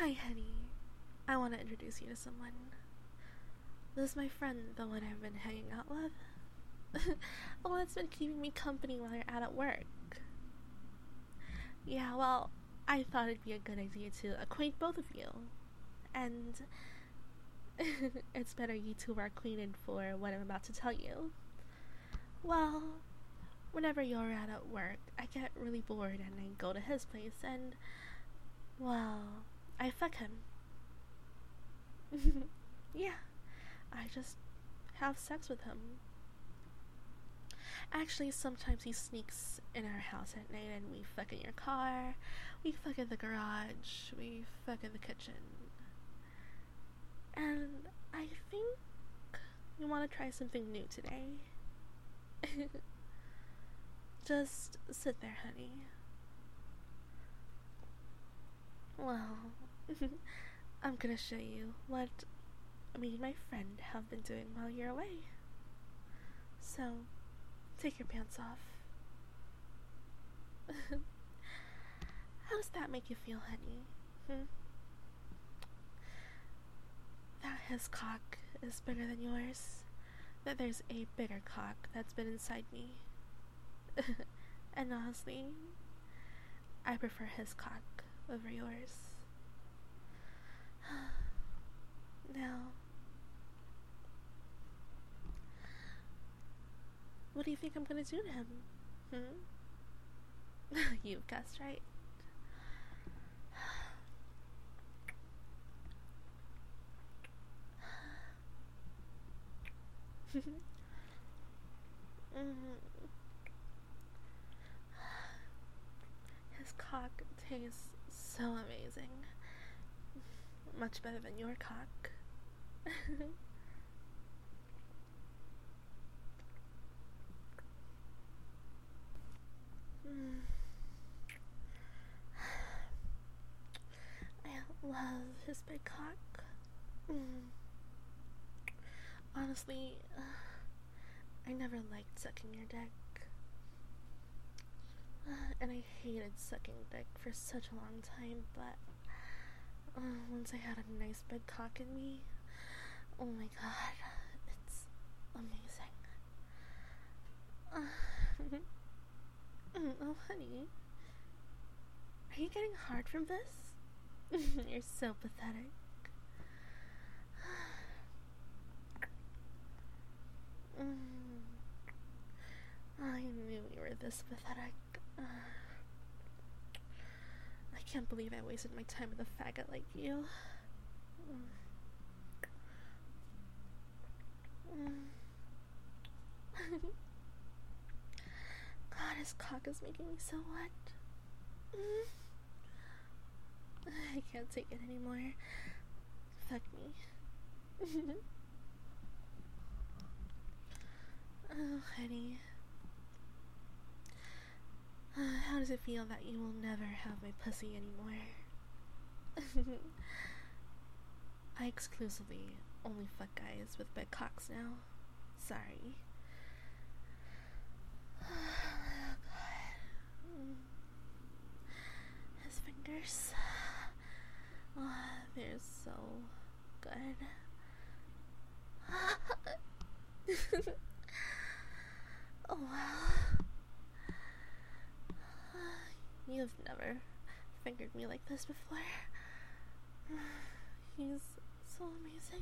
Hi, honey. I want to introduce you to someone. This is my friend, the one I've been hanging out with. The one that's been keeping me company while you're out at work. Yeah, well, I thought it'd be a good idea to acquaint both of you. And it's better you two are acquainted for what I'm about to tell you. Well, whenever you're out at work, I get really bored and I go to his place and, well, I fuck him. Yeah, I just have sex with him. Actually, sometimes he sneaks in our house at night and we fuck in your car, we fuck in the garage, we fuck in the kitchen. And I think we want to try something new today. Just sit there, honey. Well, I'm gonna show you what me and my friend have been doing while you're away. So, take your pants off. How does that make you feel, honey? That his cock is bigger than yours? That there's a bigger cock that's been inside me? And honestly, I prefer his cock over yours. Now, what do you think I'm gonna do to him? You've guessed right. His cock tastes so amazing. Much better than your cock. I love his big cock. Honestly, I never liked sucking your dick. And I hated sucking dick for such a long time, but once I had a nice big cock in me, oh my god, it's amazing. Oh honey, are you getting hard from this? You're so pathetic. I knew you were this pathetic. I can't believe I wasted my time with a faggot like you. God, his cock is making me so wet. I can't take it anymore. Fuck me. Oh, honey. How does it feel that you will never have my pussy anymore? I exclusively only fuck guys with big cocks now. Sorry. Oh, God. His fingers. Oh, they're so good. Oh, wow. You've never fingered me like this before. He's so amazing.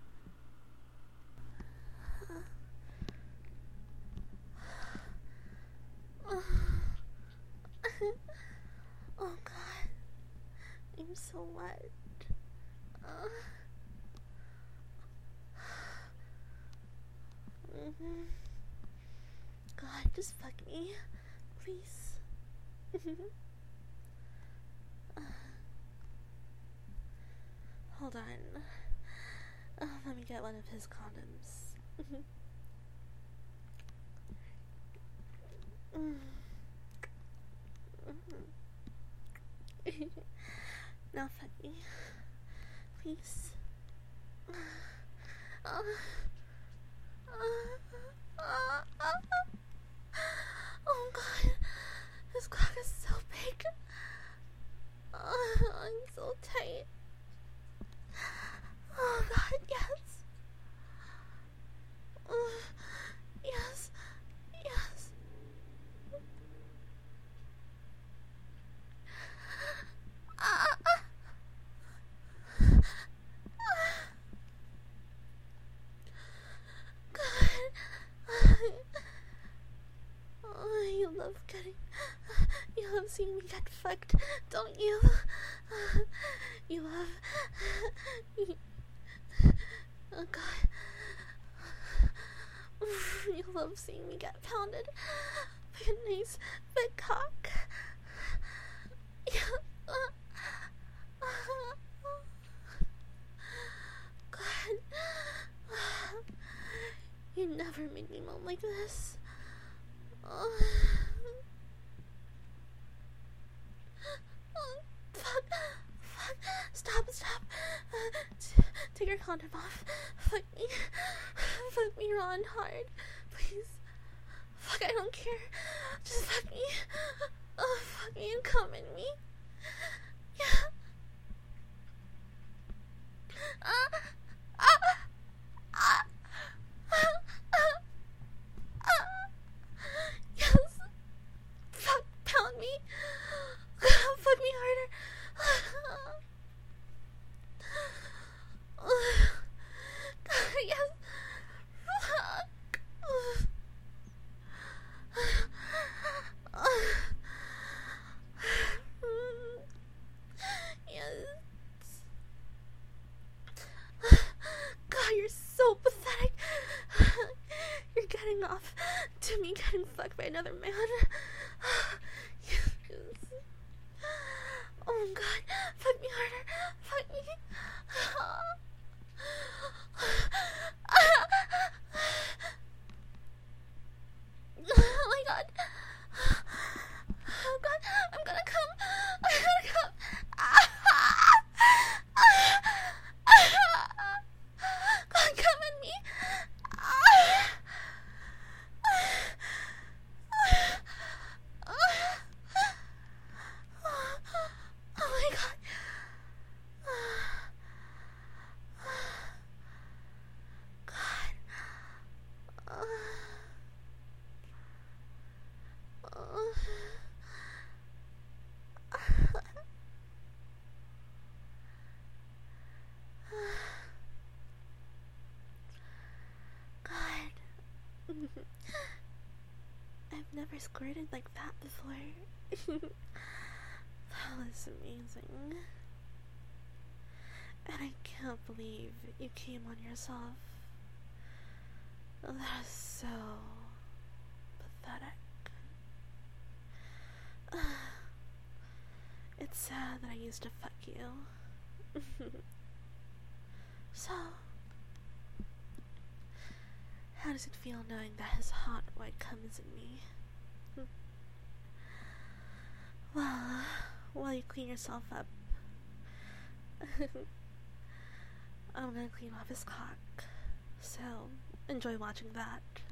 Oh god, I'm so wet. God, just fuck me, please. Hold on. Let me get one of his condoms. Now fuck me, please. Oh god, this cock is so big. I'm so tight. Don't you? You love... Oh god. You love seeing me get pounded by a nice big cock. Yeah. God. You never made me moan like this. Fuck. Stop. Take your condom off. Fuck me raw and hard. Please. Fuck, I don't care. Just fuck me. Oh, fuck me and come in me. Yeah. Yes. Fuck, pound me. Fuck me harder. Yes. Fuck. Yes. God, you're so pathetic. You're getting off to me getting fucked by another man. Yes. Oh god, fuck me harder. Fuck me. Oh my god. Oh god, I'm gonna come. I'm gonna come. God, come at me. Oh my god. God. God. I've never squirted like that before. That was amazing. And I can't believe you came on yourself. That is so pathetic. It's sad that I used to fuck you. So, how does it feel knowing that his hot white cum is in me? Well, while you clean yourself up, I'm gonna clean off his cock. So, enjoy watching that.